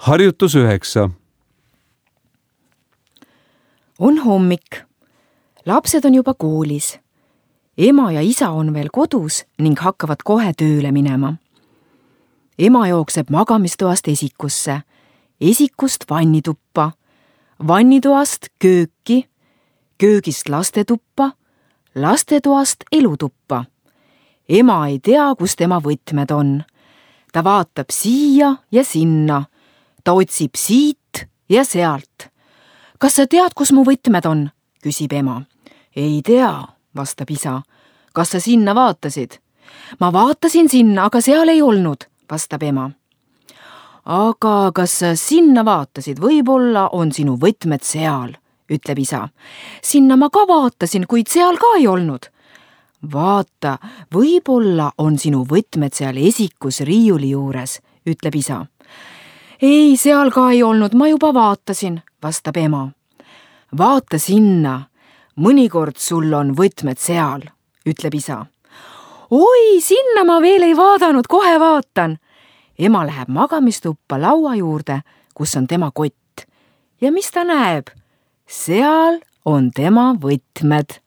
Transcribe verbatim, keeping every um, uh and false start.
harjutus üheksa. On hommik. Lapsed on juba koolis. Ema ja isa on veel kodus ning hakkavad kohe tööle minema. Ema jookseb magamistoast esikusse, esikust vannituppa, vannitoast kööki, köögist lastetuppa, lastetoast elutuppa. Ema ei tea, kus tema võtmed on. Ta vaatab siia ja sinna. Ta otsib siit ja sealt. Kas sa tead, kus mu võtmed on? Küsib ema. Ei tea, vastab isa. Kas sa sinna vaatasid? Ma vaatasin sinna, aga seal ei olnud, vastab ema. Aga kas sa sinna vaatasid? Võib-olla on sinu võtmed seal, ütleb isa. Sinna ma ka vaatasin, kuid seal ka ei olnud. Vaata, võib-olla on sinu võtmed seal esikus riiuli juures, ütleb isa. Ei, seal ka ei olnud, ma juba vaatasin, vastab ema. Vaata sinna, mõnikord sul on võtmed seal, ütleb isa. Oi, sinna ma veel ei vaadanud, kohe vaatan. Ema läheb magamistuppa laua juurde, kus on tema kott. Ja mis ta näeb? Seal on tema võtmed.